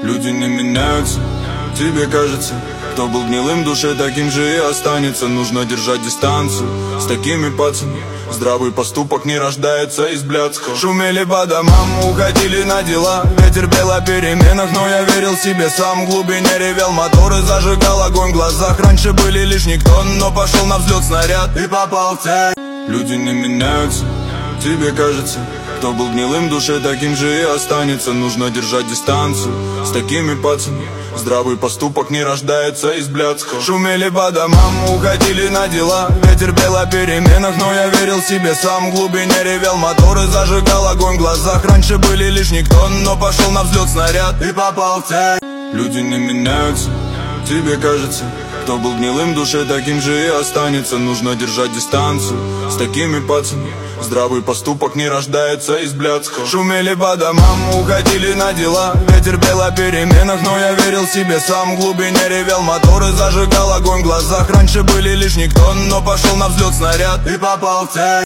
Люди не меняются, тебе кажется. Кто был гнилым в душе, таким же и останется. Нужно держать дистанцию с такими пацанами. Здравый поступок не рождается из блядского. Шумели по домам, уходили на дела. Ветер пел о переменах, но я верил себе сам. В глубине ревел мотор и зажигал огонь в глазах. Раньше были лишь никто, но пошел на взлет снаряд и попал в цель. Люди не меняются, тебе кажется. Кто был гнилым в душе, таким же и останется. Нужно держать дистанцию с такими пацанами. Здравый поступок не рождается из блядского. Шумели по домам, уходили на дела. Ветер пел о переменах, но я верил себе сам. В глубине ревел мотор и зажигал огонь в глазах. Раньше были лишь никто, но пошел на взлет снаряд и попал в цель. Люди не меняются, тебе кажется. Кто был гнилым в душе, таким же и останется. Нужно держать дистанцию с такими пацанами. Здравый поступок не рождается из блядского. Шумели по домам, уходили на дела. Ветер пел о переменах, но я верил себе сам. В глубине ревел мотор и зажигал огонь в глазах. Раньше были лишь никто, но пошел на взлет снаряд и попал в цель.